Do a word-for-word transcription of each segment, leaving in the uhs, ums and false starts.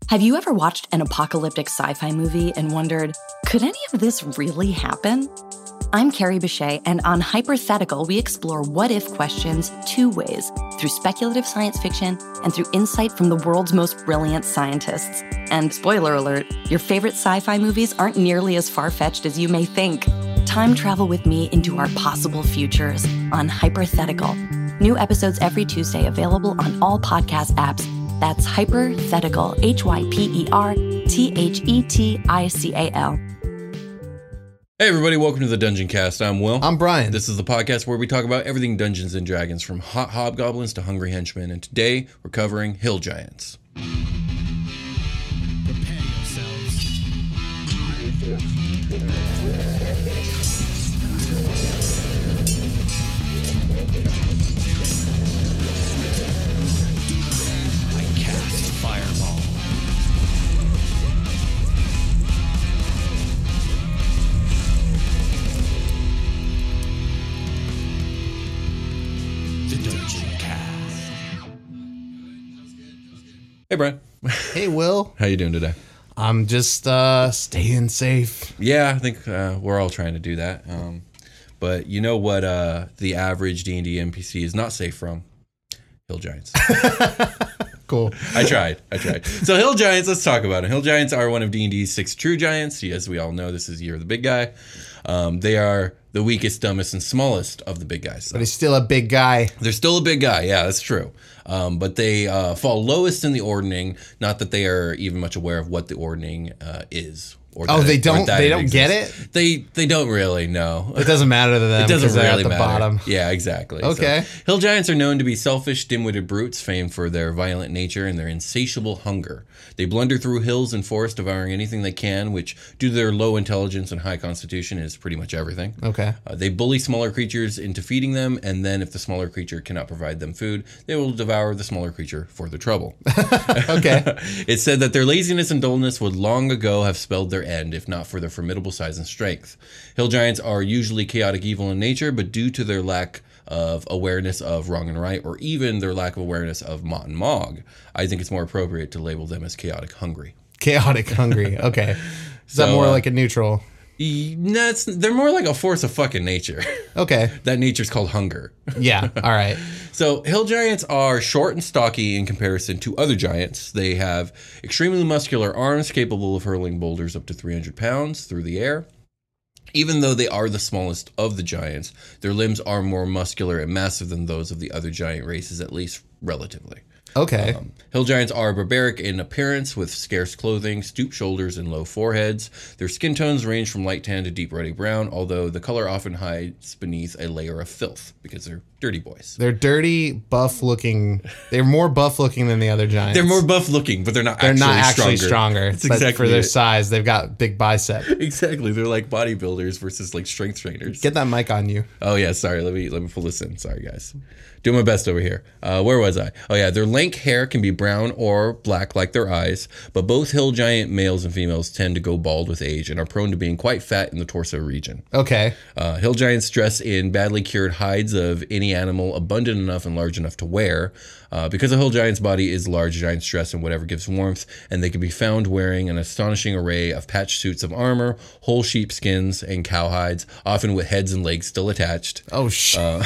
Have you ever watched an apocalyptic sci-fi movie and wondered, could any of this really happen? I'm Carrie Bechet, and on Hypothetical, we explore what-if questions two ways, through speculative science fiction and through insight from the world's most brilliant scientists. And spoiler alert, your favorite sci-fi movies aren't nearly as far-fetched as you may think. Time travel with me into our possible futures on Hypothetical. New episodes every Tuesday available on all podcast apps. That's Hypothetical, H Y P E R T H E T I C A L. Hey everybody, welcome to the Dungeon Cast. I'm Will. I'm Brian. This is the podcast where we talk about everything Dungeons and Dragons, from hot hobgoblins to hungry henchmen, and today we're covering hill giants. Prepare yourselves. I cast Fireball. The Dungeon Cast. Hey Brian. Hey, Will. How you doing today? I'm just uh, staying safe. Yeah, I think uh, we're all trying to do that. Um, but you know what uh, the average D and D N P C is not safe from? Hill giants. Cool. I tried. I tried. So hill giants, let's talk about it. Hill giants are one of D and D's six true giants. As we all know, this is Year of the Big Guy. Um, they are the weakest, dumbest, and smallest of the big guys. So But he's still a big guy. they're still a big guy. Yeah, that's true. Um, but they uh, fall lowest in the ordning. Not that they are even much aware of what the ordning uh, is. Or Oh, that they it- or don't- that they it don't get exists. They they don't really know. It doesn't matter to them. It doesn't 'cause they're really at the matter. bottom. Yeah, exactly. Okay. So, hill giants are known to be selfish, dim-witted brutes, famed for their violent nature and their insatiable hunger. They blunder through hills and forests, devouring anything they can, which, due to their low intelligence and high constitution, is pretty much everything. Okay. Uh, they bully smaller creatures into feeding them, and then if the smaller creature cannot provide them food, they will devour the smaller creature for the trouble. Okay. It's said that their laziness and dullness would long ago have spelled their end, if not for their formidable size and strength. Hill giants are usually chaotic evil in nature, but due to their lack of awareness of wrong and right, or even their lack of awareness of Mott and Mog, I think it's more appropriate to label them as chaotic hungry. Chaotic hungry. Okay. Is that So, more uh, like a neutral? E- That's, they're more like a force of fucking nature. Okay. That nature's called hunger. Yeah. All right. So hill giants are short and stocky in comparison to other giants. They have extremely muscular arms capable of hurling boulders up to three hundred pounds through the air. Even though they are the smallest of the giants, their limbs are more muscular and massive than those of the other giant races, at least relatively. Okay. Um, hill giants are barbaric in appearance with scarce clothing, stooped shoulders, and low foreheads. Their skin tones range from light tan to deep ruddy brown, although the color often hides beneath a layer of filth because they're dirty boys. They're dirty, buff looking. They're more buff looking than the other giants. They're more buff looking, but they're not They're actually not actually stronger. stronger. That's but exactly for their it. size, they've got big bicep. Exactly. They're like bodybuilders versus like strength trainers. Get that mic on you. Oh yeah, sorry. Let me let me pull this in. Sorry guys. Doing my best over here. Uh, where was I? Oh yeah, their lank hair can be brown or black like their eyes, but both hill giant males and females tend to go bald with age and are prone to being quite fat in the torso region. Okay. Uh, hill giants dress in badly cured hides of any animal abundant enough and large enough to wear. Uh, because a hill giant's body is large, giants dress in whatever gives warmth, and they can be found wearing an astonishing array of patched suits of armor, whole sheep skins, and cowhides, often with heads and legs still attached. Oh shit. Uh,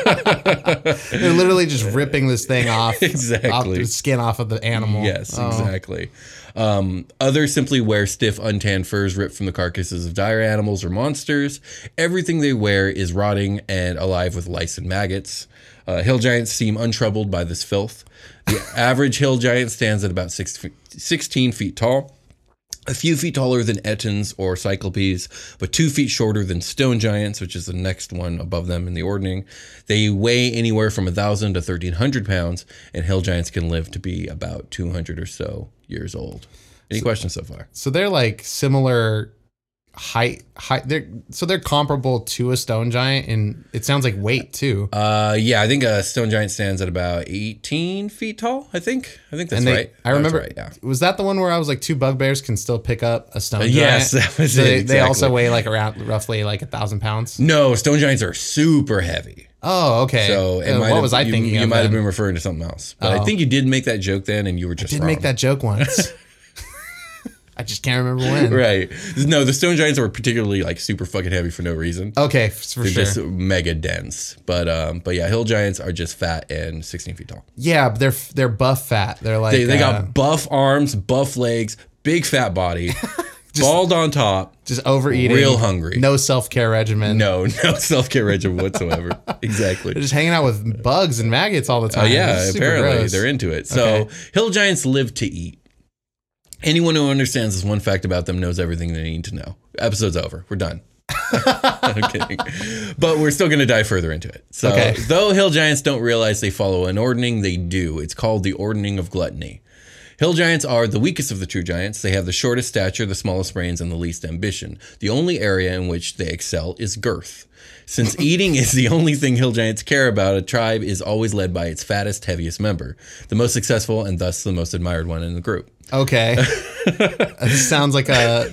They're literally just ripping this thing off. Exactly. Off the skin off of the animal. Yes, Oh. exactly. Um, others simply wear stiff, untanned furs ripped from the carcasses of dire animals or monsters. Everything they wear is rotting and alive with lice and maggots. Uh, hill giants seem untroubled by this filth. The average hill giant stands at about six, sixteen feet tall, a few feet taller than Ettins or Cyclopes, but two feet shorter than stone giants, which is the next one above them in the ordning. They weigh anywhere from one thousand to thirteen hundred pounds, and hill giants can live to be about two hundred or so years old. Any So- questions so far? So they're like similar height height they're so they're comparable to a stone giant, and it sounds like weight too. Uh, yeah, I think a stone giant stands at about eighteen feet tall. I think. I think that's and they, right. I remember, That's right, yeah. was that the one where I was like two bugbears can still pick up a stone Uh, giant? yes, that was so it, they, they also exactly. weigh like around roughly like a thousand pounds. No, stone giants are super heavy. Oh, okay. So it Uh, might what have, was I you, thinking? You of might have then? been referring to something else, but I Oh. think you did make that joke then, and you were just I did wrong. make that joke once. I just can't remember when. Right. No, the stone giants are particularly like super fucking heavy for no reason. Okay, for They're sure. just mega dense. But um, but yeah, hill giants are just fat and sixteen feet tall. Yeah, but they're they're buff fat. They're like They, they uh, got buff arms, buff legs, big fat body, bald on top. just overeating, real hungry. no self care regimen. No, no self care regimen whatsoever. Exactly. They're just hanging out with bugs and maggots all the Oh time. yeah, It's super apparently gross. they're into it. So Okay. hill giants live to eat. Anyone who understands this one fact about them knows everything they need to know. Episode's over. We're done. I'm kidding. But we're still going to dive further into it. So, Okay. though hill giants don't realize they follow an ordning, they do. It's called the ordning of gluttony. Hill giants are the weakest of the true giants. They have the shortest stature, the smallest brains, and the least ambition. The only area in which they excel is girth. Since eating is the only thing hill giants care about, a tribe is always led by its fattest, heaviest member, the most successful and thus the most admired one in the group. Okay. This sounds like a.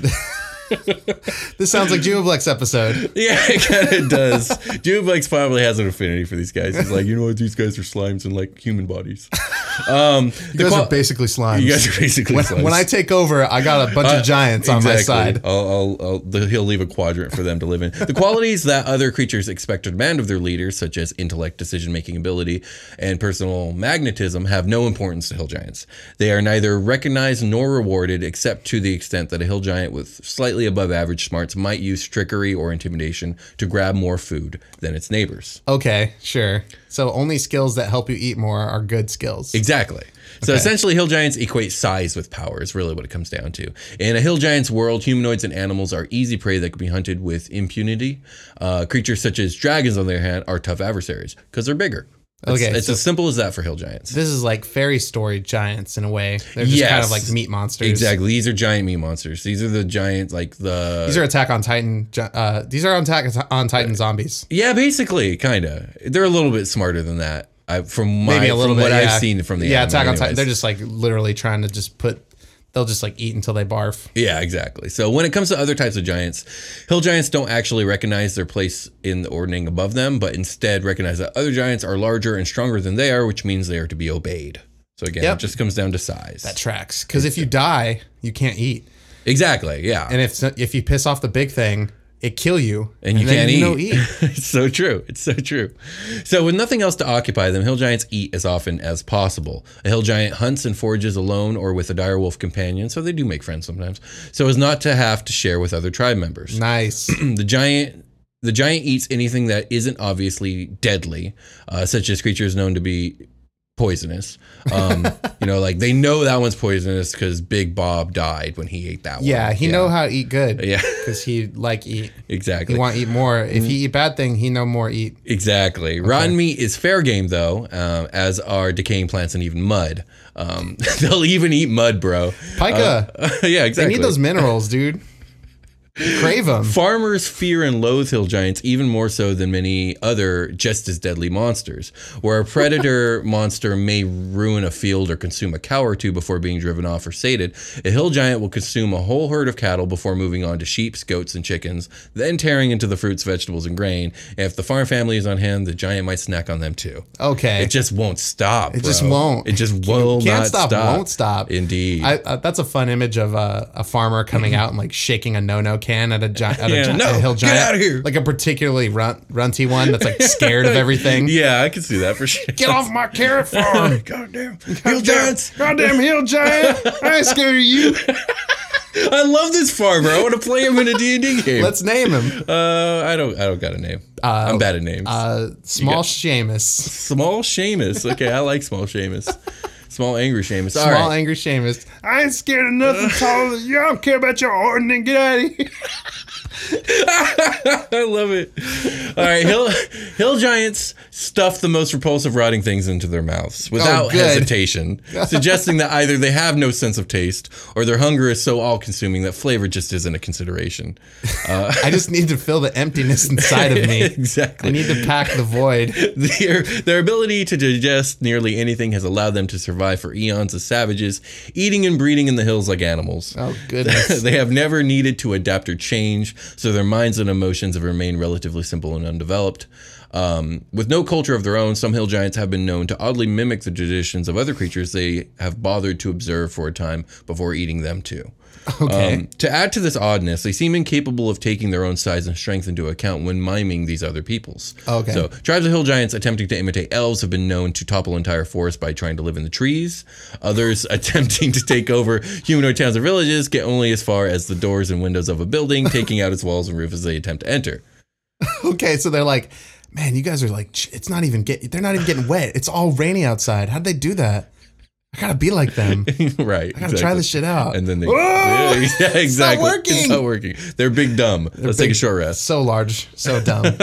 This sounds like Jublex episode. Yeah, it kind of does. Jublex probably has an affinity for these guys. He's like, you know what, these guys are slimes in like human bodies. Um, You guys are basically slimes. You guys are basically when, slimes. when I take over, I got a bunch of giants on my side. I'll, I'll, I'll, the, he'll leave a quadrant for them to live in. The qualities that other creatures expect or demand of their leaders, such as intellect, decision-making ability, and personal magnetism, have no importance to hill giants. They are neither recognized nor rewarded, except to the extent that a hill giant with slightly above average smarts might use trickery or intimidation to grab more food than its neighbors. Okay, sure. So only skills that help you eat more are good skills. Exactly. So Okay. essentially, hill giants equate size with power is really what it comes down to. In a hill giant's world, humanoids and animals are easy prey that can be hunted with impunity. Uh, creatures such as dragons, on the other hand, are tough adversaries because they're bigger. It's, Okay, it's so- as simple as that for hill giants. This is like fairy story giants in a way. They're just Yes. kind of like meat monsters. Exactly. These are giant meat monsters. These are the giant, like the. These are Attack on Titan. gi- Uh, these are Attack on Titan zombies. yeah, basically, kind of. They're a little bit smarter than that. I, from my, Maybe a little from bit. what yeah. I've seen from the yeah anime Attack on Titan. anyways. They're just like literally trying to just put. They'll just like eat until they barf. Yeah, exactly. So when it comes to other types of giants, hill giants don't actually recognize their place in the ordning above them, but instead recognize that other giants are larger and stronger than they are, which means they are to be obeyed. So again, Yep. it just comes down to size. That tracks. Because if you die, you can't eat. Exactly. Yeah. And if if you piss off the big thing, it kill you. and you then can't you don't eat. It's so true. It's so true. So with nothing else to occupy them, hill giants eat as often as possible. A hill giant hunts and forages alone or with a direwolf companion, so they do make friends sometimes, so as not to have to share with other tribe members. Nice. The giant the giant eats anything that isn't obviously deadly, uh, such as creatures known to be poisonous. Um, you know, like they know that one's poisonous because Big Bob died when he ate that one. Yeah, he know how to eat good. Yeah. Because he like eat. Exactly. He want to eat more. If he eat bad thing, he no more eat. Exactly. Rotten meat is fair game, though, uh, as are decaying plants and even mud. Um, they'll even eat mud, bro. Pica. Uh, yeah, They exactly. need those minerals, dude. Crave them. Farmers fear and loathe hill giants even more so than many other just as deadly monsters. Where a predator monster may ruin a field or consume a cow or two before being driven off or sated, a hill giant will consume a whole herd of cattle before moving on to sheep, goats, and chickens, then tearing into the fruits, vegetables, and grain. And if the farm family is on hand, the giant might snack on them too. Okay. It just won't stop. It just bro. won't. It just will Can't not stop, stop. won't stop. Indeed. I, uh, that's a fun image of uh, a farmer coming out and like shaking a no-no can at a, gi- at Yeah, a, gi- no, a hill get giant. outta here. Like a particularly runt, runty one that's like scared of everything. yeah, I can see that for sure. Get off my carrot farm. Goddamn. Hill giants. Goddamn hill giant. I ain't scared of you. I love this farmer. I want to play him in a D and D game. Let's name him. Uh, I don't. I don't got a name. I'm bad at names. Uh, small got- Seamus. Small Seamus. Okay, I like Small Seamus. Small angry Seamus. All Small right. angry Seamus. I ain't scared of nothing taller than you. I don't care about your ordning. Get out of here. I love it. All right, hill hill giants stuff the most repulsive rotting things into their mouths without Oh, good. hesitation, suggesting that either they have no sense of taste or their hunger is so all-consuming that flavor just isn't a consideration. I just need to fill the emptiness inside of me. Exactly. I need to pack the void. Their, their ability to digest nearly anything has allowed them to survive for eons as savages, eating and breeding in the hills like animals. Oh, goodness. They have never needed to adapt or change, so their minds and emotions have remained relatively simple and undeveloped. Um, with no culture of their own, some hill giants have been known to oddly mimic the traditions of other creatures they have bothered to observe for a time before eating them too. Okay. Um, to add to this oddness, they seem incapable of taking their own size and strength into account when miming these other peoples. Okay. So, tribes of hill giants attempting to imitate elves have been known to topple entire forests by trying to live in the trees. Others attempting to take over humanoid towns or villages get only as far as the doors and windows of a building, taking out its walls and roofs as they attempt to enter. Okay, so they're like, man, you guys are like, it's not even get. They're not even getting wet. It's all rainy outside. How'd they do that? I gotta be like them. Right. I gotta try this shit out. And then they, Oh, yeah, yeah, exactly. It's not working. It's not working. They're big dumb. They're Let's big- take a short rest. So large, so dumb.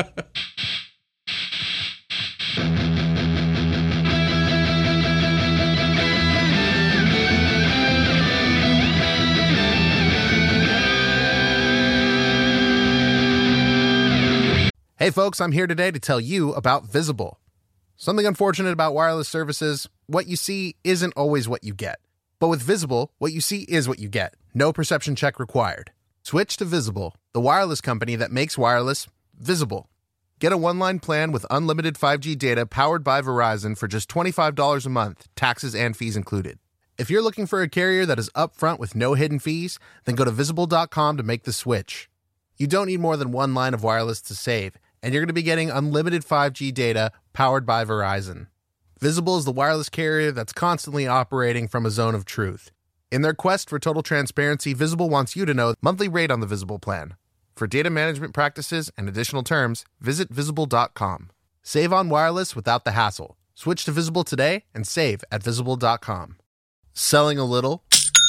Hey folks, I'm here today to tell you about Visible. Something unfortunate about wireless services, what you see isn't always what you get. But with Visible, what you see is what you get. No perception check required. Switch to Visible, the wireless company that makes wireless visible. Get a one-line plan with unlimited five G data powered by Verizon for just twenty-five dollars a month, taxes and fees included. If you're looking for a carrier that is upfront with no hidden fees, then go to visible dot com to make the switch. You don't need more than one line of wireless to save, and you're going to be getting unlimited five G data powered by Verizon. Visible is the wireless carrier that's constantly operating from a zone of truth. In their quest for total transparency, Visible wants you to know the monthly rate on the Visible plan. For data management practices and additional terms, visit visible dot com. Save on wireless without the hassle. Switch to Visible today and save at visible dot com. Selling a little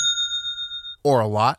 or a lot?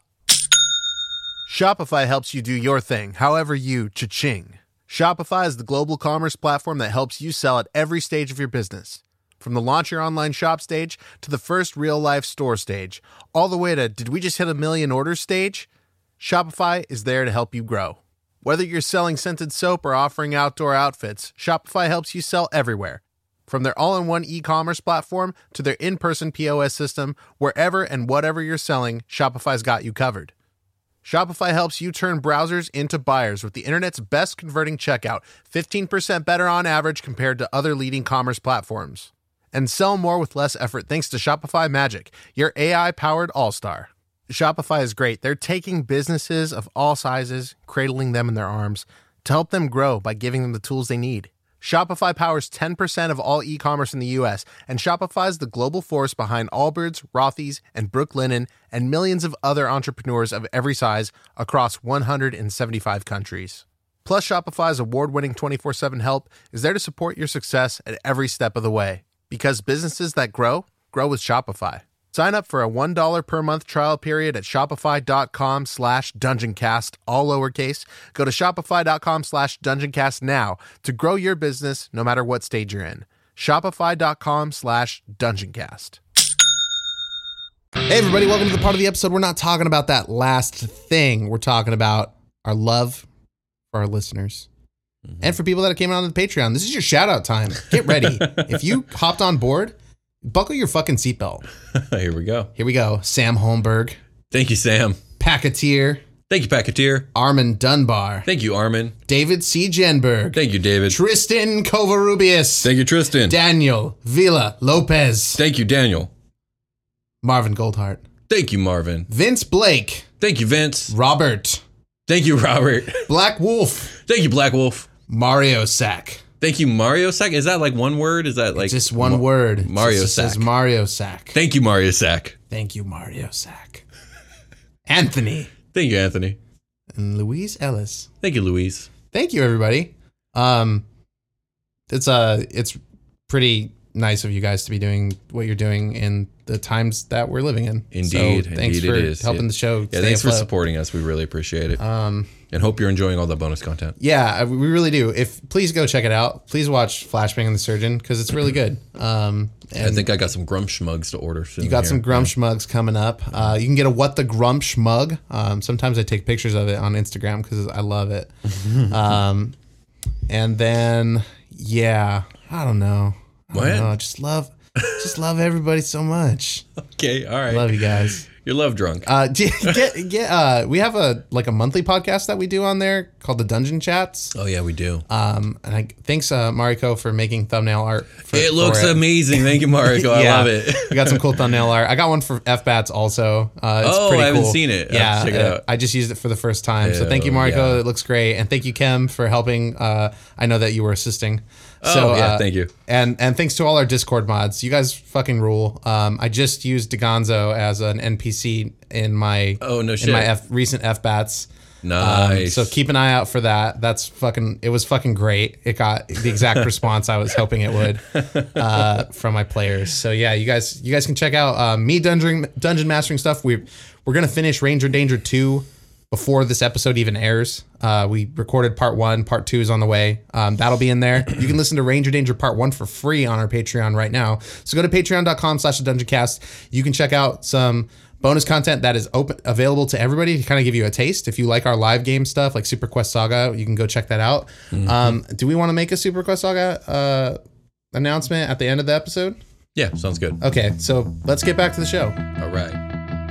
Shopify helps you do your thing, however you cha-ching. Shopify is the global commerce platform that helps you sell at every stage of your business. From the launch your online shop stage to the first real-life store stage, all the way to did we just hit a million orders stage? Shopify is there to help you grow. Whether you're selling scented soap or offering outdoor outfits, Shopify helps you sell everywhere. From their all-in-one e-commerce platform to their in-person P O S system, wherever and whatever you're selling, Shopify's got you covered. Shopify helps you turn browsers into buyers with the internet's best converting checkout, fifteen percent better on average compared to other leading commerce platforms. And sell more with less effort thanks to Shopify Magic, your A I-powered all-star. Shopify is great. They're taking businesses of all sizes, cradling them in their arms, to help them grow by giving them the tools they need. Shopify powers ten percent of all e-commerce in the U S, and Shopify is the global force behind Allbirds, Rothy's, and Brooklinen, and millions of other entrepreneurs of every size across one hundred seventy-five countries. Plus, Shopify's award-winning twenty-four seven help is there to support your success at every step of the way. Because businesses that grow, grow with Shopify. Sign up for a one dollar per month trial period at shopify.com slash dungeoncast, all lowercase. Go to shopify.com slash dungeoncast now to grow your business no matter what stage you're in. Shopify.com slash dungeoncast. Hey everybody, welcome to the part of the episode. We're not talking about that last thing. We're talking about our love for our listeners. Mm-hmm. And for people that came on the Patreon. This is your shout out time. Get ready. If you hopped on board, buckle your fucking seatbelt. Here we go. Here we go. Sam Holmberg. Thank you, Sam. Packeteer. Thank you, Packeteer. Armin Dunbar. Thank you, Armin. David C. Jenberg. Thank you, David. Tristan Covarrubias. Thank you, Tristan. Daniel Villa Lopez. Thank you, Daniel. Marvin Goldhart. Thank you, Marvin. Vince Blake. Thank you, Vince. Robert. Thank you, Robert. Black Wolf. Thank you, Black Wolf. Mario Sack. Thank you, Mario Sack. Is that like one word? Is that like It's just one Ma- word? Mario it just Sack. says Mario Sack. Thank you, Mario Sack. Thank you, Mario Sack. Anthony. Thank you, Anthony. And Louise Ellis. Thank you, Louise. Thank you, everybody. Um, it's uh, it's pretty nice of you guys to be doing what you're doing in the times that we're living in. Indeed, so thanks indeed for it is. helping Yeah. the show. Yeah, stay thanks for afloat. supporting us. We really appreciate it. Um, and hope you're enjoying all the bonus content. yeah, I- we really do. If please go check it out. Please watch Flashbang and the Surgeon because it's really good. Um, and I think I got some Grumsh mugs to order soon. you got here. some Grumsh mugs coming up. Uh, you can get a What the Grumsh mug. Um, sometimes I take pictures of it on Instagram because I love it. um, and then yeah, I don't know. I What? don't know. I just love, just love everybody so much. Okay, all right. Love you guys. You're love drunk. Uh, get, get, get, uh, we have a like a monthly podcast that we do on there called the Dungeon Chats. Oh yeah, we do. Um, and I thanks uh, Mariko for making thumbnail art. For, it looks for it. amazing. Thank you, Mariko. I Yeah. love it. We got some cool thumbnail art. I got one for F BATS also. Uh, it's Oh, pretty I haven't cool. seen it. I'll Yeah, check it uh, out. I just used it for the first time. so thank you, Hell Mariko. yeah. It looks great, and thank you, Kim, for helping. Uh, I know that you were assisting. So, Oh, yeah, uh, thank you. And and thanks to all our Discord mods. You guys fucking rule. Um, I just used DeGonzo as an N P C in my Oh, no in shit. my F, recent F BATS. Um, Nice. so keep an eye out for that. That's fucking. It was fucking great. It got the exact response I was hoping it would uh, from my players. So yeah, you guys, you guys can check out uh, me dungeon dungeon mastering stuff. We we're gonna finish Ranger Danger two before this episode even airs. Uh, we recorded part one. Part two is on the way. Um, that'll be in there. You can listen to Ranger Danger part one for free on our Patreon right now. So go to patreon dot com slash the dungeon cast. You can check out some bonus content that is open available to everybody to kind of give you a taste. If you like our live game stuff like Super Quest Saga, you can go check that out. Mm-hmm. Um, do we want to make a Super Quest Saga uh, announcement at the end of the episode? Yeah, sounds good. Okay, so let's get back to the show. All right.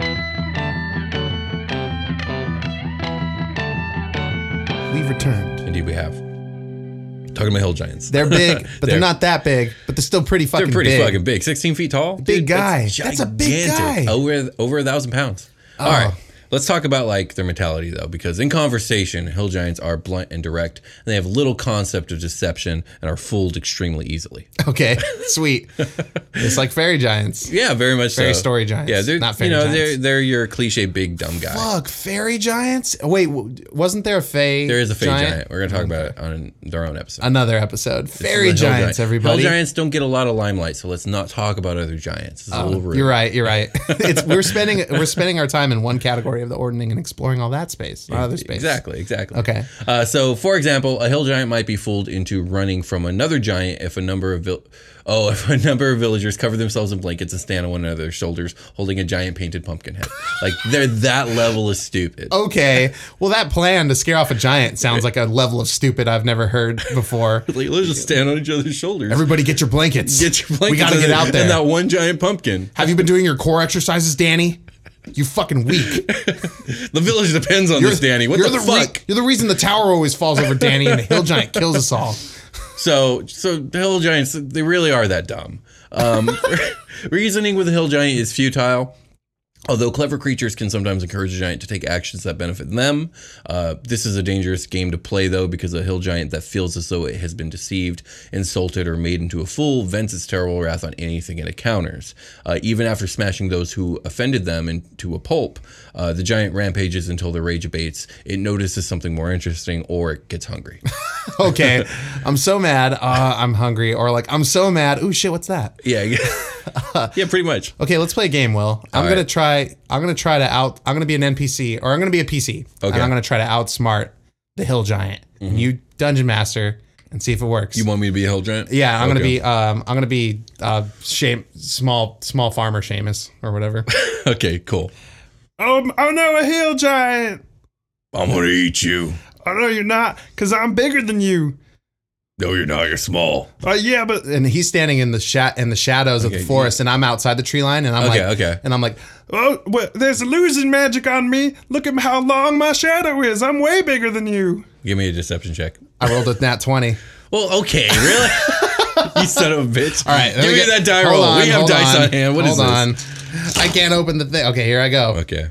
We've returned. Indeed, we have. Talking about hill giants. They're big, but they're, They're- not that big. But they're still pretty fucking They're pretty big. fucking big. sixteen feet tall. Big guy. That's a big gigantic. guy. Over over a thousand pounds. All Oh. right. Let's talk about like their mentality though, because in conversation, hill giants are blunt and direct, and they have little concept of deception and are fooled extremely easily. Okay, sweet. It's like fairy giants. Yeah, very much Fairy so. story giants, Yeah, they're not fairy you know giants. they're they're your cliche big dumb guy. Fuck, fairy giants? Wait, w- wasn't there a fey? There is a fey giant. We're gonna talk about it on their own episode. Another episode. This is Fairy the hill giants, giant. everybody. Hill giants don't get a lot of limelight, so let's not talk about other giants. This is a little rude. You're right. You're right. It's we're spending we're spending our time in one category of the ordning and exploring all that space, not other space. Exactly, exactly. Okay. Uh, so, for example, a hill giant might be fooled into running from another giant if a number of vil- oh, if a number of villagers cover themselves in blankets and stand on one another's shoulders, holding a giant painted pumpkin head. Like they're that level of stupid. Okay. Well, that plan to scare off a giant sounds like a level of stupid I've never heard before. Like, let's just stand on each other's shoulders. Everybody, get your blankets. Get your blankets. We gotta and get then- out there. And that one giant pumpkin. Have you been doing your core exercises, Danny? You fucking weak. The village depends on this, Danny. What you're the, re- fuck? you're the reason the tower always falls over, Danny, and the hill giant kills us all. So, so the hill giants, they really are that dumb. Um, reasoning with a hill giant is futile. Although clever creatures can sometimes encourage a giant to take actions that benefit them, uh, this is a dangerous game to play, though, because a hill giant that feels as though it has been deceived, insulted, or made into a fool vents its terrible wrath on anything it encounters. Uh, even after smashing those who offended them into a pulp, uh, the giant rampages until the rage abates. It notices something more interesting, or it gets hungry. Okay, I'm so mad. Uh, I'm hungry, or like I'm so mad. Ooh, shit, what's that? yeah, yeah, yeah, pretty much. Okay, let's play a game, Will. I'm All gonna right. try. I'm gonna try to out. I'm gonna be an N P C, or I'm gonna be a P C, Okay. and I'm gonna try to outsmart the hill giant. And you dungeon master and see if it works. You want me to be a hill giant? yeah, I'm gonna Okay. be. Um, I'm gonna be uh, shame small small farmer Seamus or whatever. Okay, cool. Oh, oh no, a hill giant. I'm gonna eat you. Oh no, you're not, because I'm bigger than you. No, you're not. You're small. Oh yeah, but And he's standing in the sha- in the shadows of Okay, the forest, and I'm outside the tree line, and I'm Okay, like, okay. and I'm like, oh, well, there's illusion magic on me. Look at how long my shadow is. I'm way bigger than you. Give me a deception check. I rolled a nat twenty. Well, okay, really? You son of a bitch. All right, give me get- that die hold roll. on, we have hold dice on, on, hand. What is hold this? on. I can't open the thing. Okay, here I go. Okay.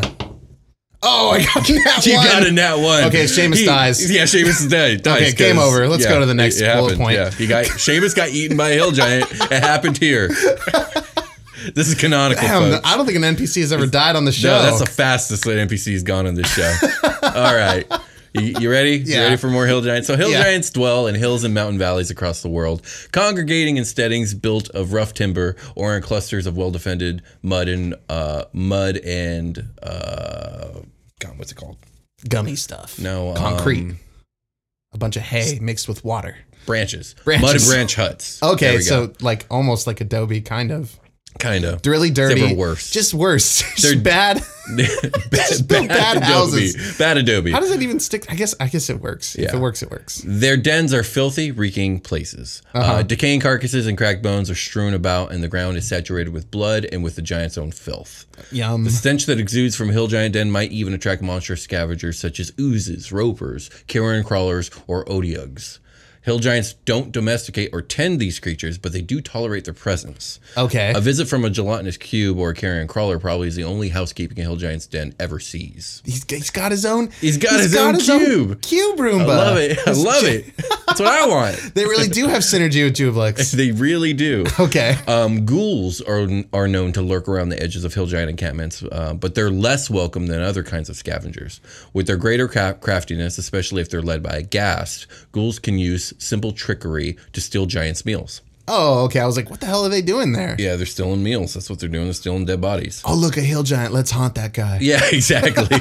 Oh, I got a nat You one. got a nat one. Okay, Seamus He- dies. Yeah, Seamus is dead. Dies Okay, game 'cause- over. Let's go to the next it bullet happened, point. Yeah, he got Seamus got eaten by a hill giant. It happened here. This is canonical, Damn, folks. I don't think an N P C has ever died on the show. No, that's the fastest that N P C's gone on this show. All right. You, you ready? You Yeah. ready for more hill giants? So hill Yeah. giants dwell in hills and mountain valleys across the world, congregating in steadings built of rough timber or in clusters of well-defended mud and uh, mud and uh, God, what's it called? gummy stuff. No, concrete. um, A bunch of hay mixed with water. branches. Branches. Mud and branch huts. There Okay, we so go. like almost like Adobe, kind of. Kind of. Really dirty. Except for worse. Just worse. Just They're- bad. bad, build bad Adobe. houses. Bad Adobe. How does that even stick? I guess I guess it works. If Yeah. it works, it works. Their dens are filthy, reeking places. Uh, decaying carcasses and cracked bones are strewn about, and the ground is saturated with blood and with the giant's own filth. Yum. The stench that exudes from Hill Giant Den might even attract monstrous scavengers such as oozes, ropers, carrion crawlers, or odiugs. Hill giants don't domesticate or tend these creatures, but they do tolerate their presence. Okay. A visit from a gelatinous cube or a carrion crawler probably is the only housekeeping a Hill Giant's den ever sees. He's, he's got his own. He's got his own cube. cube Roomba. I love it. I love it. That's what I want. They really do have synergy with Jublix. They really do. Okay. Um, ghouls are are known to lurk around the edges of Hill Giant encampments, uh, but they're less welcome than other kinds of scavengers. With their greater cra- craftiness, especially if they're led by a ghast, ghouls can use simple trickery to steal giants' meals. Oh, okay. I was like, what the hell are they doing there? Yeah, they're stealing meals. That's what they're doing. They're stealing dead bodies. Oh, look, a hill giant. Let's haunt that guy. Yeah, exactly.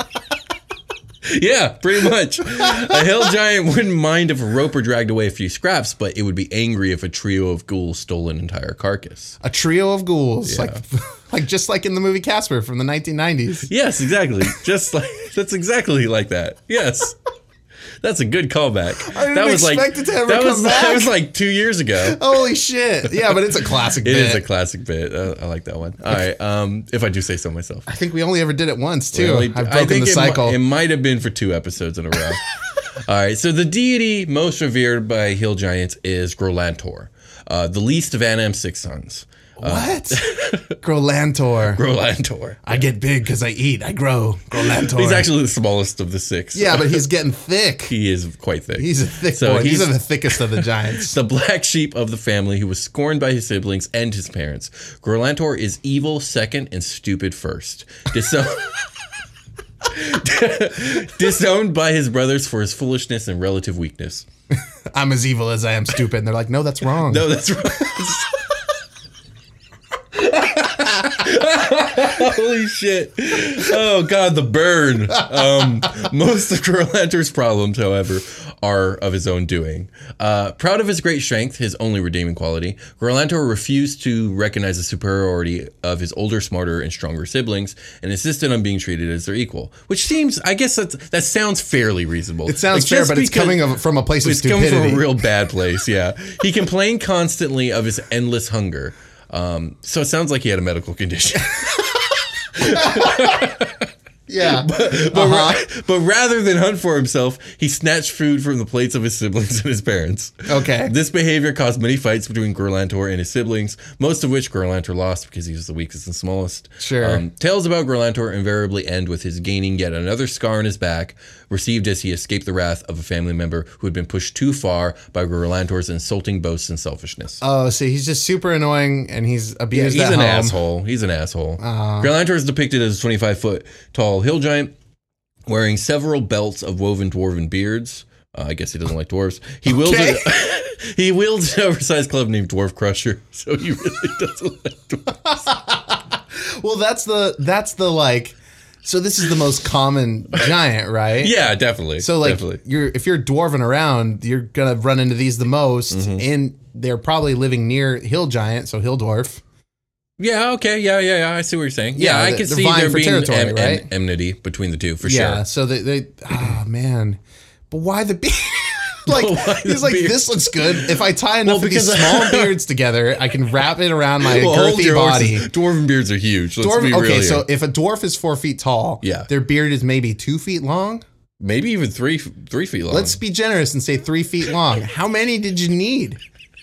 Yeah, pretty much. A hill giant wouldn't mind if a roper dragged away a few scraps, but it would be angry if a trio of ghouls stole an entire carcass. A trio of ghouls, Yeah. like, like just like in the movie Casper from the nineteen nineties. Yes, exactly. Just like that's exactly like that. Yes. That's a good callback. I didn't that was expect like it to ever that come was back. that was like two years ago. Holy shit! Yeah, but it's a classic. It bit. is a classic bit. Uh, I like that one. All right, um, if I do say so myself. I think we only ever did it once too. Really, I've I broken think the it, mi- cycle. it might have been for two episodes in a row. All right, so the deity most revered by hill giants is Grolantor, uh, the least of Anam's six sons. what? Grolantor. Grolantor. I get big because I eat. I grow. Grolantor. He's actually the smallest of the six. Yeah, but he's getting thick. He is quite thick. He's a thick So boy. These he's- are the thickest of the giants. The black sheep of the family who was scorned by his siblings and his parents. Grolantor is evil second and stupid first. Disowned, disowned by his brothers for his foolishness and relative weakness. I'm as evil as I am stupid. And they're like, no, that's wrong. No, that's right. Holy shit. Oh, God, the burn. Um, most of Grolantor's problems, however, are of his own doing. Uh, proud of his great strength, his only redeeming quality, Grolantor refused to recognize the superiority of his older, smarter, and stronger siblings and insisted on being treated as their equal, which seems, I guess that's, that sounds fairly reasonable. It sounds Like, fair, just but it's because- coming of- from a place of It's coming stupidity. from a real bad place, yeah. He complained constantly of his endless hunger. Um, so it sounds like he had a medical condition. Yeah. But, Uh-huh. ra- but rather than hunt for himself, he snatched food from the plates of his siblings and his parents. Okay. This behavior caused many fights between Grolantor and his siblings, most of which Grolantor lost because he was the weakest and smallest. Sure. Um, tales about Grolantor invariably end with his gaining yet another scar on his back, received as he escaped the wrath of a family member who had been pushed too far by Grolantor's insulting boasts and selfishness. Oh, so he's just super annoying and he's abused He's at an home. asshole. He's an asshole. Grolantor is depicted as a twenty-five foot tall hill giant wearing several belts of woven dwarven beards. Uh, I guess he doesn't like dwarves. He wields Okay. a, he wields an oversized club named Dwarf Crusher, so he really doesn't like dwarves. Well, that's the that's the like. So this is the most common giant, right? Yeah, definitely. So like, definitely. you're if you're dwarving around, you're gonna run into these the most, Mm-hmm. and they're probably living near hill giant, so hill dwarf. Yeah, okay, yeah, yeah, yeah. I see what you're saying. Yeah, Yeah, I they're- can they're see vying there for being territory, em- em- right? enmity between the two, for Yeah. sure. So they they oh man, but why the beard? Like But why he's the like, beard? this looks good. If I tie enough Well, of these because- small beards together, I can wrap it around my Well, hold girthy your body. horses. Dwarven beards are huge. Let's Dwarf, be okay, real here. so if a dwarf is four feet tall, Yeah. their beard is maybe two feet long. maybe even three three feet long. Let's be generous and say three feet long. How many did you need?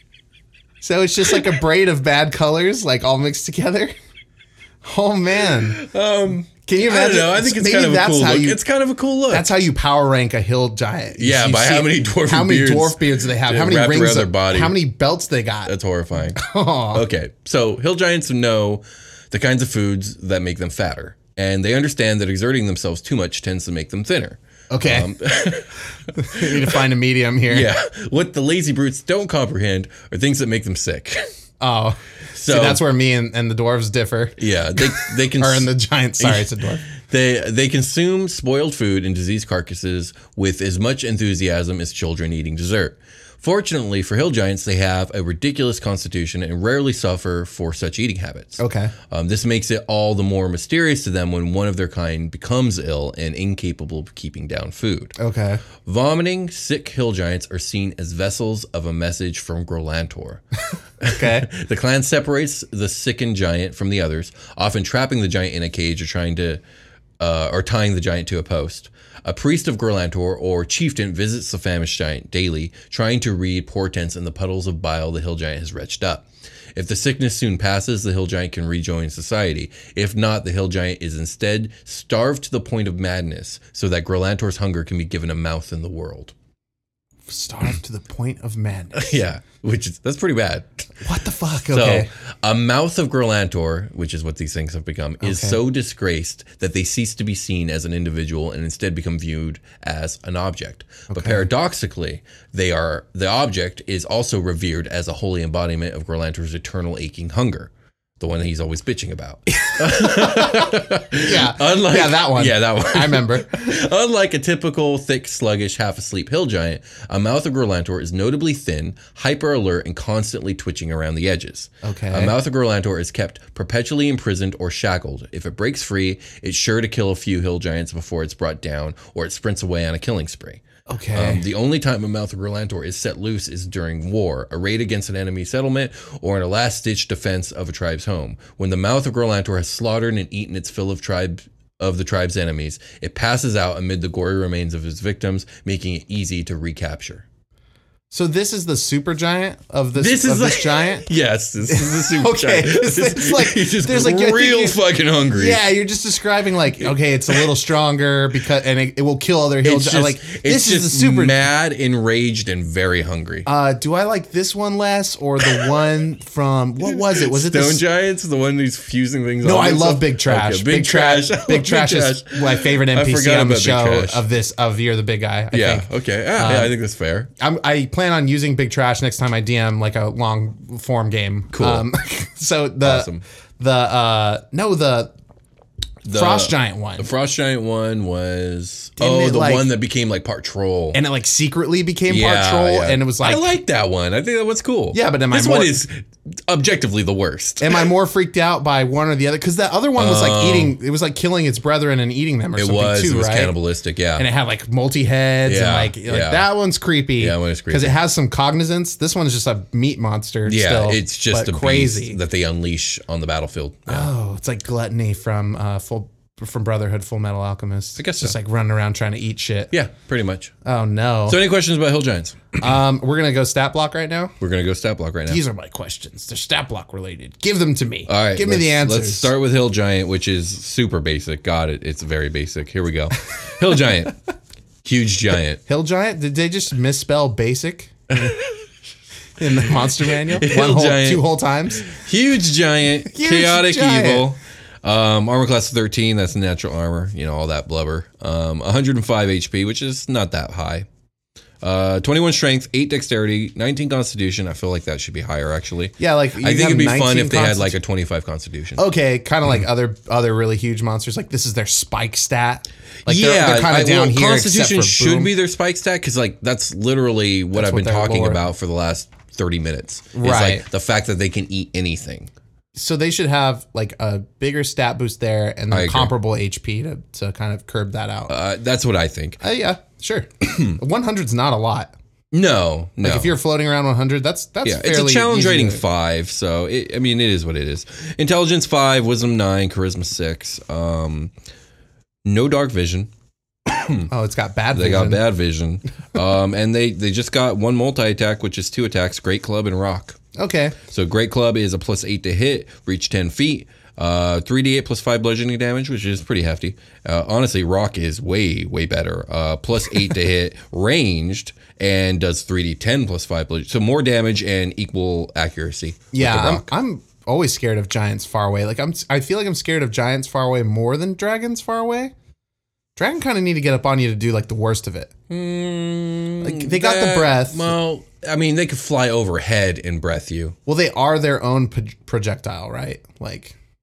So it's just like a braid of bad colors, like all mixed together. Oh man, um, can you I imagine? don't know. I think it's Maybe kind of a that's cool how look. you. It's kind of a cool look. That's how you power rank a hill giant. You- Yeah, you by see how many dwarven how many beards dwarf beards do they have? they're How many wrapped rings? around their of- body. How many belts they got? That's horrifying. Aw. Okay, so hill giants know the kinds of foods that make them fatter, and they understand that exerting themselves too much tends to make them thinner. Okay, Um, we need to find a medium here. Yeah, what the lazy brutes don't comprehend are things that make them sick. Oh, So see, that's where me and, and the dwarves differ. yeah, they they can Or in the giant. Sorry, it's a dwarf. They they consume spoiled food and diseased carcasses with as much enthusiasm as children eating dessert. Fortunately for hill giants, they have a ridiculous constitution and rarely suffer for such eating habits. Okay. Um, this makes it all the more mysterious to them when one of their kind becomes ill and incapable of keeping down food. Okay. Vomiting, sick hill giants are seen as vessels of a message from Grolantor. Okay. The clan separates the sickened giant from the others, often trapping the giant in a cage or trying to, uh, or tying the giant to a post. A priest of Grolantor or chieftain visits the famished giant daily, trying to read portents in the puddles of bile the hill giant has retched up. If the sickness soon passes, the hill giant can rejoin society. If not, the hill giant is instead starved to the point of madness, so that Grolantor's hunger can be given a mouth in the world. Starved to the point of madness. Yeah, which is that's pretty bad. What the fuck? Okay. So, a mouth of Grolantor, which is what these things have become, is Okay. so disgraced that they cease to be seen as an individual and instead become viewed as an object. But paradoxically, they are the object is also revered as a holy embodiment of Grolantor's eternal aching hunger. The one that he's always bitching about. yeah. Unlike, yeah, that one. Yeah, that one. I remember. Unlike a typical thick, sluggish, half-asleep hill giant, a mouth of Grolantor is notably thin, hyper-alert, and constantly twitching around the edges. Okay. A mouth of Grolantor is kept perpetually imprisoned or shackled. If it breaks free, it's sure to kill a few hill giants before it's brought down, or it sprints away on a killing spree. Okay. Um, the only time a mouth of Grolantor is set loose is during war, a raid against an enemy settlement, or in a last-ditch defense of a tribe's home. When the mouth of Grolantor has slaughtered and eaten its fill of tribe of the tribe's enemies, it passes out amid the gory remains of its victims, making it easy to recapture. So this is the super giant of this, This of is this like- giant? Yes, this is the super Okay, giant. it's- it's like- He's just there's like- I think real you- fucking hungry. Yeah, you're just describing like, okay, it's a little stronger because and it, it will kill other hill It's giants. just, Like it's this is just the super mad, enraged, and very hungry. Uh, do I like this one less or the one from what was it? Was it the Stone s- Giants, the one who's fusing things No, on I and love stuff? Big Trash. Okay, Big, Trash. Big Trash is my favorite I N P C forgot on the about Big show Trash. of this of You're the Big Guy. I Yeah, think. okay. Ah, yeah, I think that's fair. I'm, I plan on using Big Trash next time I D M like a long form game. Cool. so the Awesome. the uh no the, The- Frost Giant one. The Frost Giant one was Didn't oh it, the like- one that became like part troll. and it like secretly became yeah, part troll yeah. and it was like, I like that one. I think that one's cool. Yeah, but am I this more- one is objectively the worst. am I more freaked out by one or the other? Because that other one was like Oh. eating. It was like killing its brethren and eating them or It something was. too, it was right? cannibalistic. Yeah. And it had like multi heads and Yeah, like, like yeah. that one's creepy. Yeah, that one is creepy. because it has some cognizance. This one's just a meat monster. yeah. still, it's just but a crazy. beast that they unleash on the battlefield. Yeah. Oh, it's like Gluttony from uh, full from Brotherhood, Full Metal Alchemist. I guess just so. like running around trying to eat shit. Yeah, pretty much. Oh no. So, any questions about hill giants? um, we're gonna go stat block right now. We're gonna go stat block right now. These are my questions. They're stat block related. Give them to me. All right, Give me let's- the answers. Let's start with hill giant, which is super basic. Got it. It's very basic. Here we go. Hill giant, huge giant. Hill Giant? Did they just misspell basic in the monster manual? Hill One whole, Giant. two whole times. Huge giant, Huge chaotic giant. evil. Um, armor class thirteen, that's natural armor, you know, all that blubber. Um, one hundred five H P, which is not that high. Uh, twenty-one strength, eight dexterity, nineteen constitution. I feel like that should be higher, actually. Yeah, like I think it'd be fun if they had like a twenty-five constitution. okay, kind of like other other really huge monsters. Like this is their spike stat. Like they're, yeah, they're kind I- of down well, here. Constitution except for should boom. be their spike stat because, like, that's literally what That's I've what been their talking lore- about for the last thirty minutes. It's Right. like the fact that they can eat anything. So they should have like a bigger stat boost there and I then agree. comparable H P to to kind of curb that out. Uh, Uh, that's what I think. yeah, sure. one hundred's not a lot. No, no. Like if you're floating around one hundred, that's that's Yeah, it's a fairly challenge easy rating to- five, so it, I mean, it is what it is. Intelligence five, wisdom nine, charisma six. Um, no dark vision. Oh, it's got bad. They got vision. bad vision. Um, and they they just got one multi attack, which is two attacks: Great Club and Rock. Okay. So Great Club is a plus eight to hit, reach ten feet. Uh, three d eight plus five bludgeoning damage, which is pretty hefty. Uh, honestly, Rock is way, way better. Uh, plus eight to hit, ranged, and does three d ten plus five bludgeoning. So more damage and equal accuracy. with the Yeah, I'm, Rock. I'm always scared of giants far away. Like I'm, I feel like I'm scared of giants far away more than dragons far away. Dragon kind of need to get up on you to do like the worst of it. Like they got the That- breath. Well, I mean, they could fly overhead and breath you. Well, they are their own pro- projectile, right? Like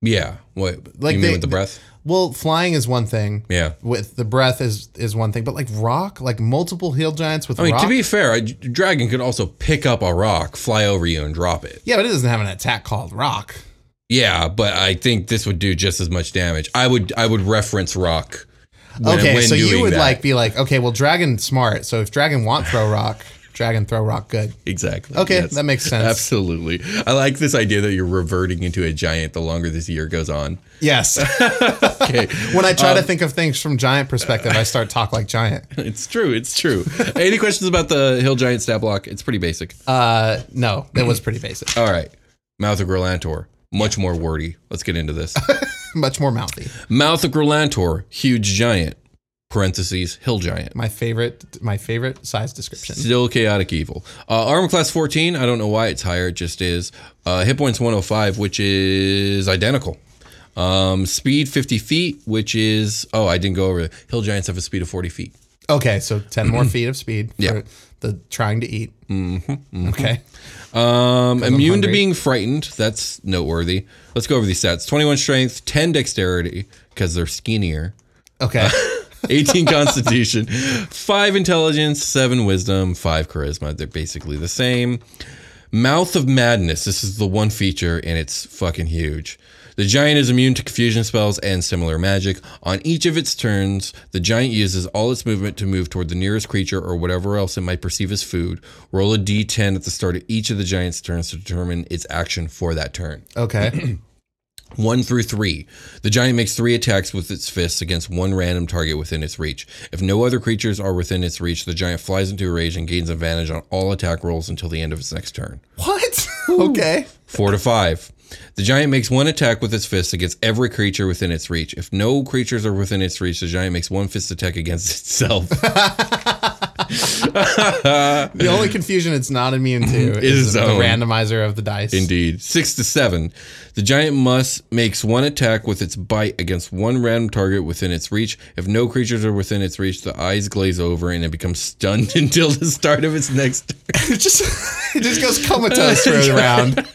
Yeah. What? Like you they- mean with the breath? Well, flying is one thing. Yeah. With the breath is is one thing, but like rock, like multiple hill giants with I mean, rock. to be fair, a dragon could also pick up a rock, fly over you, and drop it. Yeah, but it doesn't have an attack called rock. Yeah, but I think this would do just as much damage. I would I would reference rock. When, Okay, when so you doing would that. like be like, okay, well, dragon smart. So if dragon want throw rock, dragon throw rock good. Exactly. Okay, that makes sense. Absolutely. I like this idea that you're reverting into a giant the longer this year goes on. Yes. Okay. When I try Um, to think of things from giant perspective, I start talk like giant. It's true. It's true. Any questions about the hill giant stat block? It's pretty basic. Uh, no, that was pretty basic. All right. Mouth of Grolantor. Much more wordy. Let's get into this. Much more mouthy. Mouth of Grolantor. Huge giant. Parentheses. Hill giant. My favorite, my favorite size description. Still chaotic evil. Uh, armor class fourteen. I don't know why it's higher. It just is. Uh, hit points one oh five, which is identical. Um, speed fifty feet, which is oh I didn't go over it. Hill giants have a speed of forty feet. Okay, so ten more feet of speed for Yeah. the trying to eat. Mm-hmm, okay. Um, immune to hungry. being frightened. That's noteworthy. Let's go over these stats. twenty-one strength, ten dexterity because they're skinnier. Okay. eighteen constitution, five intelligence, seven wisdom, five charisma. They're basically the same. Mouth of Madness. This is the one feature, and it's fucking huge. The giant is immune to confusion spells and similar magic. On each of its turns, the giant uses all its movement to move toward the nearest creature or whatever else it might perceive as food. Roll a d ten at the start of each of the giant's turns to determine its action for that turn. Okay. One through three. The giant makes three attacks with its fists against one random target within its reach. If no other creatures are within its reach, the giant flies into a rage and gains advantage on all attack rolls until the end of its next turn. What? Okay. Four to five. The giant makes one attack with its fist against every creature within its reach. If no creatures are within its reach, the giant makes one fist attack against itself. The only confusion it's not immune to is Is the own. randomizer of the dice. Indeed. Six to seven. The giant must makes one attack with its bite against one random target within its reach. If no creatures are within its reach, the eyes glaze over and it becomes stunned until the start of its next turn. It just it just goes comatose for a round.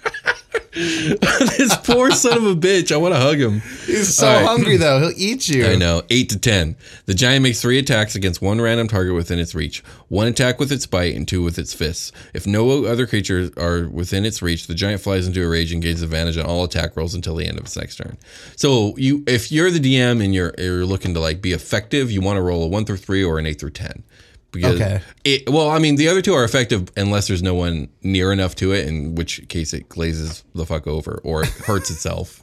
This poor son of a bitch. I want to hug him. He's so All right. hungry though, he'll eat you. I know. Eight to ten. The giant makes three attacks against one random target within its reach. One attack with its bite and two with its fists. If no other creatures are within its reach, the giant flies into a rage and gains advantage on all attack rolls until the end of its next turn. So you, if you're the D M and you're you're looking to like be effective, you want to roll a one through three or an eight through ten. Because Okay. It, well, I mean, the other two are effective unless there's no one near enough to it, in which case it glazes the fuck over or it hurts itself.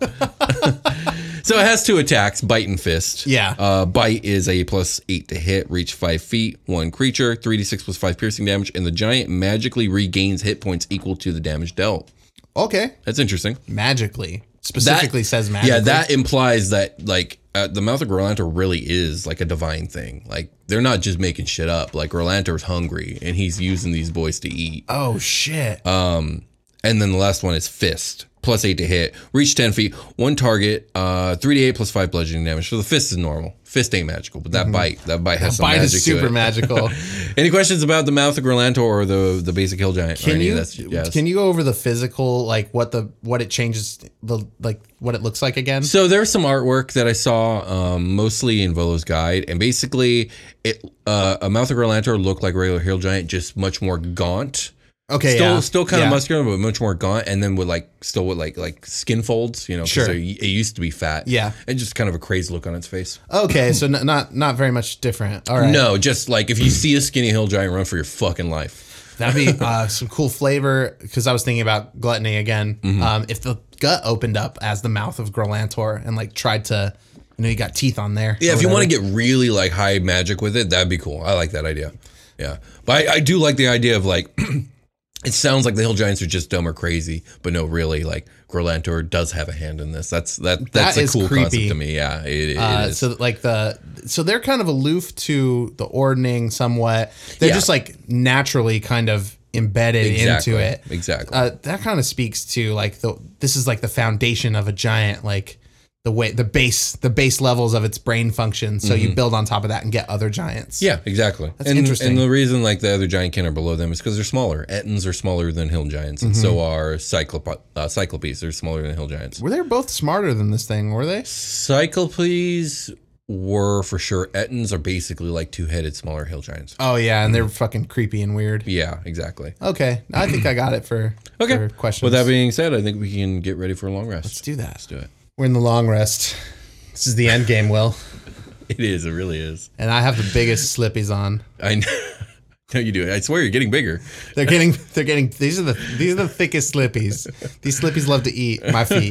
So it has two attacks, bite and fist. Yeah. Uh, bite is a plus eight to hit, reach five feet, one creature, three d six plus five piercing damage, and the giant magically regains hit points equal to the damage dealt. Okay. That's interesting. Magically. Specifically That- says magically. Yeah, that implies that like uh, the Mouth of Grolantor really is like a divine thing. Like they're not just making shit up. Like Grolantor's hungry and he's using these boys to eat. Oh shit. Um, and then the last one is fist. Plus eight to hit. Reach ten feet. One target. Uh, three d eight plus five bludgeoning damage. So the fist is normal. Fist ain't magical, but that bite, that bite has some Bite magic is to super it. magical. Any questions about the Mouth of Grolantor or the the basic hill giant? Or Can any you of that's- yes. can you go over the physical, like what the what it changes, the like what it looks like again? So there's some artwork that I saw, um, mostly in Volo's guide, and basically, it uh, a Mouth of Grolantor looked like a regular hill giant, just much more gaunt. Okay, Still, yeah. still kind of Yeah. muscular, but much more gaunt, and then with like still with like like skin folds, you know, 'cause Sure. they're- it used to be fat, Yeah. and just kind of a crazy look on its face. Okay, so n- not not very much different. All right. No, just like if you see a skinny hill giant, run for your fucking life. That'd be uh, some cool flavor, because I was thinking about gluttony again. Mm-hmm. Um, if the gut opened up as the mouth of Grolantor and like tried to, you know, you got teeth on there. Yeah, or if you want to whatever. get really like high magic with it, that'd be cool. I like that idea. Yeah, but I, I do like the idea of like. It sounds like the hill giants are just dumb or crazy, but no, really, like Grolantor does have a hand in this. That's that. That's That a is cool creepy. concept to me. Yeah, it, it Uh, is. so like the so they're kind of aloof to the ordning somewhat. They're Yeah. just like naturally kind of embedded Exactly. into it. Exactly. Uh, that kind of speaks to like the this is like the foundation of a giant, like the way the base the base levels of its brain function. So you build on top of that and get other giants. Yeah, exactly. That's and, interesting. And the reason like the other giant kin are below them is because they're smaller. Ettins are smaller than hill giants, and so are Cyclop- uh, Cyclopes. They're smaller than hill giants. Were they both smarter than this thing? Were they? Cyclopes were for sure. Ettins are basically like two-headed smaller hill giants. Oh yeah, and they're fucking creepy and weird. Yeah, exactly. Okay, I think I got it for Okay. for questions. With that being said, I think we can get ready for a long rest. Let's do that. Let's do it. We're in the long rest. This is the end game, Will, It is. It really is. and I have the biggest slippies on. I know. No, you do. I swear you're getting bigger. They're getting, they're getting. These are the these are the thickest slippies. These slippies love to eat my feet.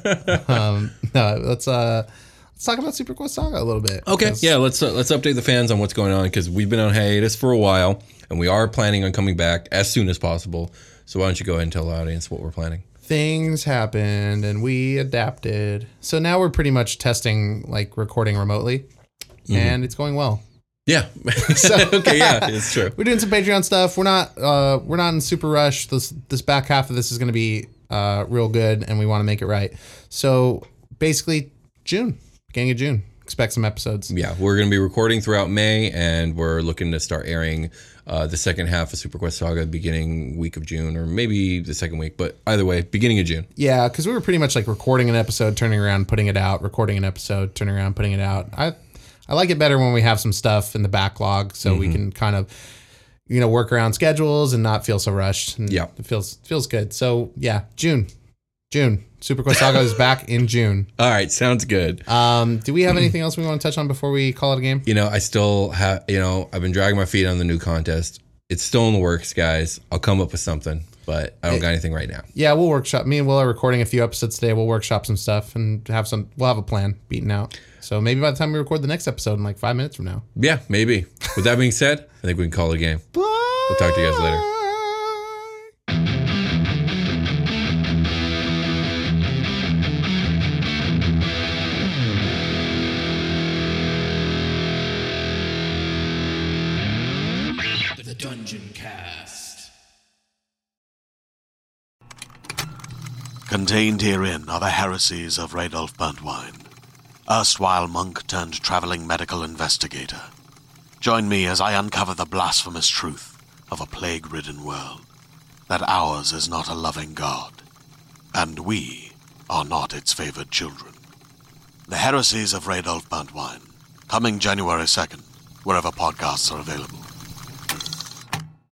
Um, no, let's uh, let's talk about Super Quest Saga a little bit. Okay. 'Cause Yeah. Let's uh, let's update the fans on what's going on because we've been on hiatus for a while and we are planning on coming back as soon as possible. So why don't you go ahead and tell the audience what we're planning? things happened and we adapted. So now we're pretty much testing like recording remotely, and it's going well. Yeah. So okay. Yeah, it's true. We're doing some Patreon stuff. We're not uh, we're not in super rush. This this back half of this is going to be uh, real good, and we want to make it right. So basically, June, beginning of June, expect some episodes. Yeah, we're going to be recording throughout May, and we're looking to start airing uh, the second half of Super Quest Saga beginning week of June, or maybe the second week, but either way, beginning of June. Yeah, because we were pretty much like recording an episode, turning around, putting it out, recording an episode, turning around, putting it out. I I like it better when we have some stuff in the backlog, so mm-hmm. we can kind of, you know, work around schedules and not feel so rushed. And yeah, it feels feels good. So yeah, June, June. Super Quest Saga is back in June. All right, sounds good. Um, do we have anything else we want to touch on before we call it a game? You know, I still have, you know, I've been dragging my feet on the new contest. It's still in the works, guys. I'll come up with something, but I don't it, got anything right now. Yeah, we'll workshop. Me and Will are recording a few episodes today. We'll workshop some stuff and have some, we'll have a plan beaten out. So maybe by the time we record the next episode in like five minutes from now. Yeah, maybe. With that being said, I think we can call it a game. Bye. We'll talk to you guys later. Dungeon Cast. Contained herein are the heresies of Radolf Burntwine, erstwhile monk turned traveling medical investigator. Join me as I uncover the blasphemous truth of a plague-ridden world, that ours is not a loving God, and we are not its favored children. The heresies of Radolf Burntwine, coming January second, wherever podcasts are available.